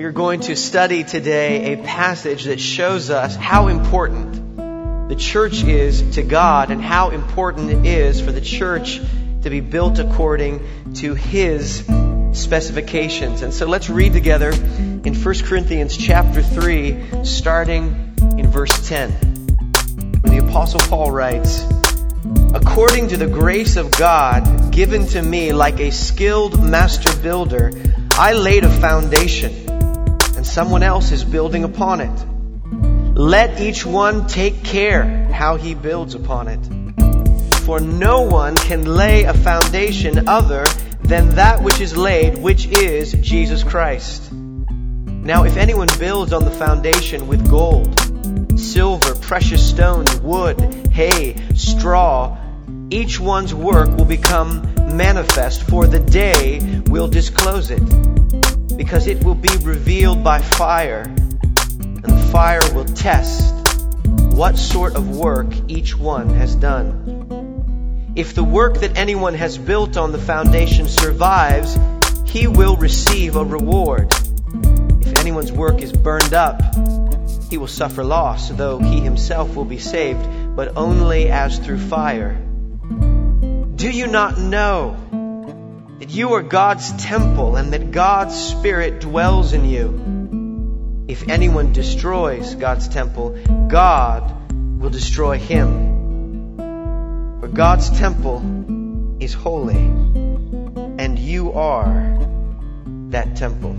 We are going to study today a passage that shows us how important the church is to God and how important it is for the church to be built according to His specifications. And so let's read together in 1 Corinthians chapter 3, starting in verse 10, where the Apostle Paul writes, "According to the grace of God given to me like a skilled master builder, I laid a foundation, and someone else is building upon it. Let each one take care how he builds upon it. For no one can lay a foundation other than that which is laid, which is Jesus Christ. Now if anyone builds on the foundation with gold, silver, precious stones, wood, hay, straw, each one's work will become manifest, for the day will disclose it, because it will be revealed by fire, and the fire will test what sort of work each one has done. If the work that anyone has built on the foundation survives, he will receive a reward. If anyone's work is burned up, he will suffer loss, though he himself will be saved, but only as through fire. Do you not know that you are God's temple and that God's Spirit dwells in you? If anyone destroys God's temple, God will destroy him. For God's temple is holy, and you are that temple."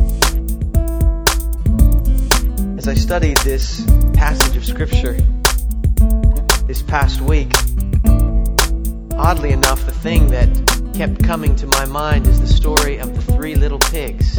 As I studied this passage of Scripture this past week, oddly enough, the thing that kept coming to my mind is the story of the 3 little pigs.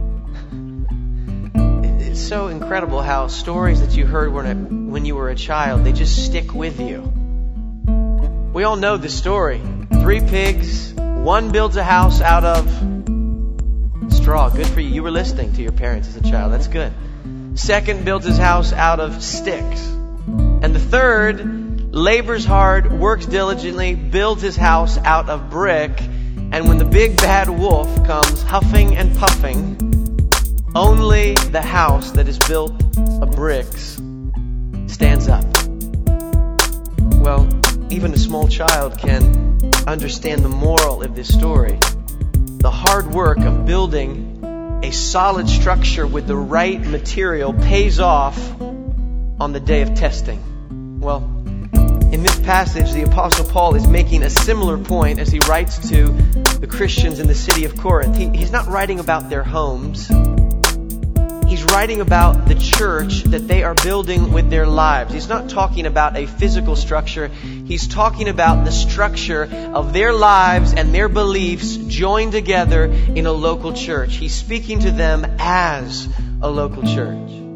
It's so incredible how stories that you heard when you were a child, they just stick with you. We all know the story. 3 pigs, one builds a house out of straw. Good for you. You were listening to your parents as a child. That's good. Second builds his house out of sticks. And the third labors hard, works diligently, builds his house out of brick. And when the big bad wolf comes huffing and puffing, only the house that is built of bricks stands up. Well, even a small child can understand the moral of this story. The hard work of building a solid structure with the right material pays off on the day of testing. Well, in this passage, the Apostle Paul is making a similar point as he writes to the Christians in the city of Corinth. He's not writing about their homes. He's writing about the church that they are building with their lives. He's not talking about a physical structure. He's talking about the structure of their lives and their beliefs joined together in a local church. He's speaking to them as a local church.